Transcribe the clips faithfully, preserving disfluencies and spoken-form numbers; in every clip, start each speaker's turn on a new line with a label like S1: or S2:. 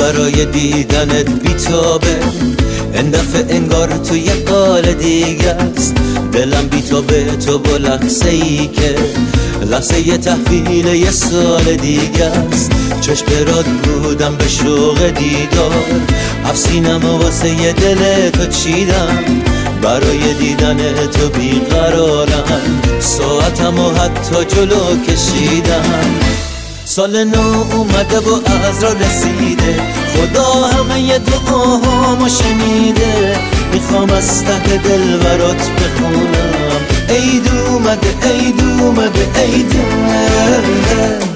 S1: برای دیدنت بیتابه، این دفعه انگار تو یه قال دیگه است. دلم بیتابه تو با لحظه ای که لحظه یه تحویل یه سال دیگه است. چشم برات بودم به شوق دیدار، افسینم و واسه یه دل تو چیدم. برای دیدن تو بیقرارم، ساعتم و حتی جلو کشیدم. سال نو اومده و از را رسیده، خدا همه دعاهامو شنیده. میخوام از ته دل برات بخونم، عید اومده عید اومده عید اومده.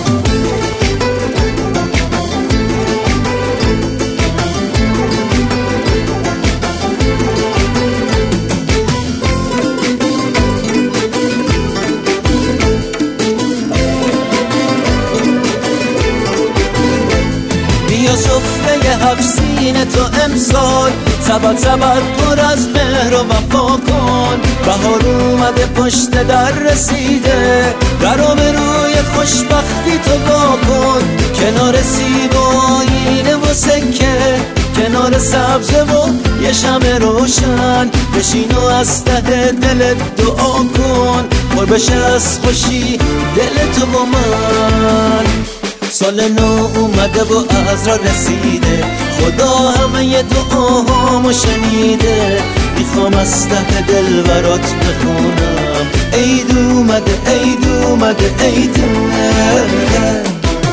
S1: بیا سفره هفت سینه تو امسال، سبد سبد پر از مهر و وفا کن. بهار اومده پشت در رسیده، درو به روی خوشبختی تو با کن. کنار سیب و آینه و سکه، کنار سبزه و یه شمع روشن، بشین و از ته دلت دعا کن. پر بشه از خوشی دل تو با من. سال نو اومده و از را رسیده، خدا همه دعاهامو شنیده. میخوام از ته دل برات بخونم، عید اومده عید اومده عید اومده.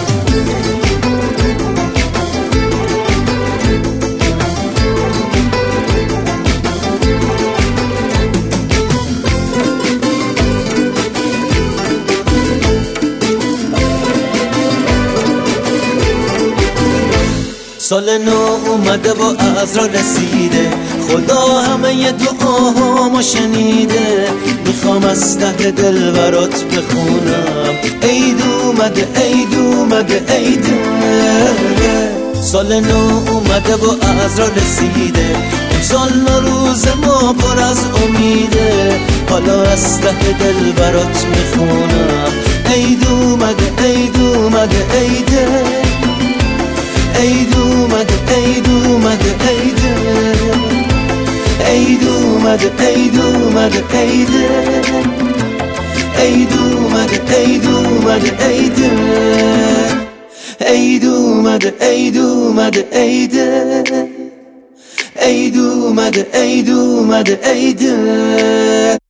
S1: سال نو اومده و از را رسیده، خدا همه دعاهامو شنیده. میخوام از ته دل برات بخونم، عید اومده عید اومده عید اومده. سال نو اومده و از را رسیده، امسال روز ما پر از امیده. حالا از ته دل برات میخونم، عید اومده عید اومده عیده. عید اومده عید اومده عیده، عید اومده عید اومده عیده، عید اومده عید اومده عیده، عید اومده عید اومده عیده، عید اومده عید اومده عیده.